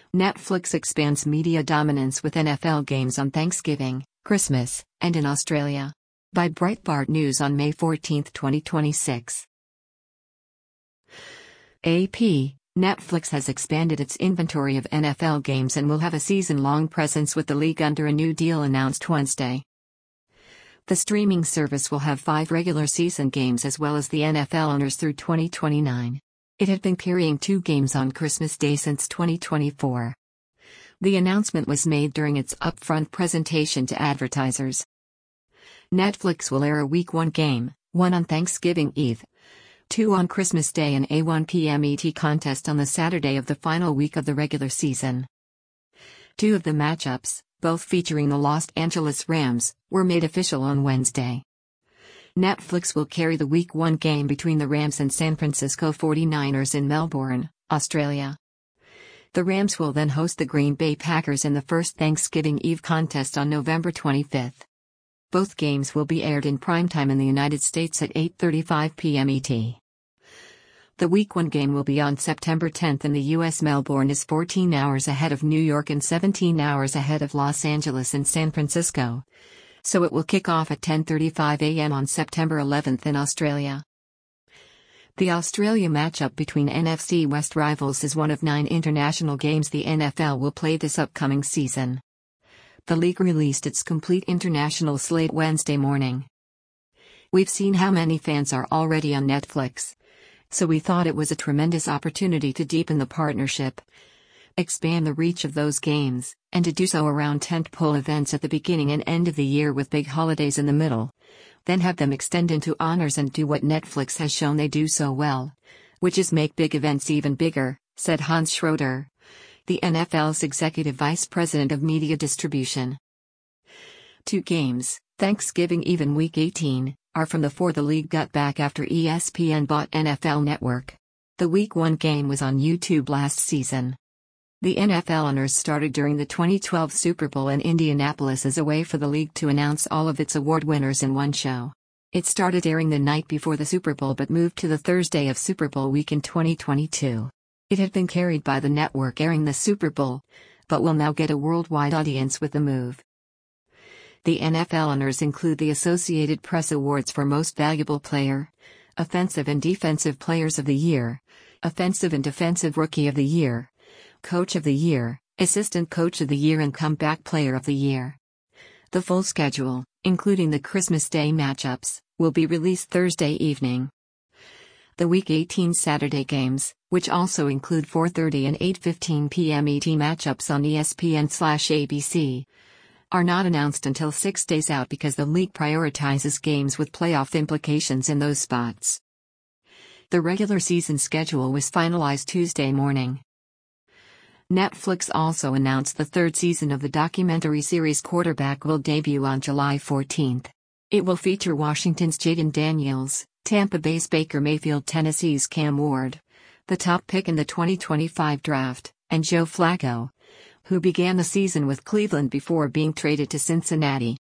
Netflix expands media dominance with NFL games on Thanksgiving, Christmas, and in Australia. By Breitbart News on May 14, 2026. AP, Netflix has expanded its inventory of NFL games and will have a season-long presence with the league under a new deal announced Wednesday. The streaming service will have 5 regular season games as well as the NFL honors through 2029. It had been carrying 2 games on Christmas Day since 2024. The announcement was made during its upfront presentation to advertisers. Netflix will air a Week 1 game, 1 on Thanksgiving Eve, 2 on Christmas Day, and a 1 p.m. ET contest on the Saturday of the final week of the regular season. 2 of the matchups, both featuring the Los Angeles Rams, were made official on Wednesday. Netflix will carry the Week 1 game between the Rams and San Francisco 49ers in Melbourne, Australia. The Rams will then host the Green Bay Packers in the first Thanksgiving Eve contest on November 25. Both games will be aired in primetime in the United States at 8:35 p.m. ET. The Week 1 game will be on September 10 in the U.S. Melbourne is 14 hours ahead of New York and 17 hours ahead of Los Angeles and San Francisco, so it will kick off at 10:35 a.m. on September 11 in Australia. The Australia matchup between NFC West rivals is one of 9 international games the NFL will play this upcoming season. The league released its complete international slate Wednesday morning. "We've seen how many fans are already on Netflix, so we thought it was a tremendous opportunity to deepen the partnership, expand the reach of those games, and to do so around tentpole events at the beginning and end of the year with big holidays in the middle, then have them extend into honors and do what Netflix has shown they do so well, which is make big events even bigger," said Hans Schroeder, the NFL's executive vice president of media distribution. 2 games, Thanksgiving Eve and Week 18, are from the 4 the league got back after ESPN bought NFL Network. The Week 1 game was on YouTube last season. The NFL honors started during the 2012 Super Bowl in Indianapolis as a way for the league to announce all of its award winners in one show. It started airing the night before the Super Bowl but moved to the Thursday of Super Bowl week in 2022. It had been carried by the network airing the Super Bowl, but will now get a worldwide audience with the move. The NFL honors include the Associated Press Awards for Most Valuable Player, Offensive and Defensive Players of the Year, Offensive and Defensive Rookie of the Year, Coach of the Year, Assistant Coach of the Year, and Comeback Player of the Year. The full schedule, including the Christmas Day matchups, will be released Thursday evening. The Week 18 Saturday games, which also include 4:30 and 8:15 p.m. ET matchups on ESPN/ABC, are not announced until 6 days out because the league prioritizes games with playoff implications in those spots. The regular season schedule was finalized Tuesday morning. Netflix also announced the 3rd season of the documentary series Quarterback will debut on July 14. It will feature Washington's Jayden Daniels, Tampa Bay's Baker Mayfield, Tennessee's Cam Ward, the top pick in the 2025 draft, and Joe Flacco, who began the season with Cleveland before being traded to Cincinnati.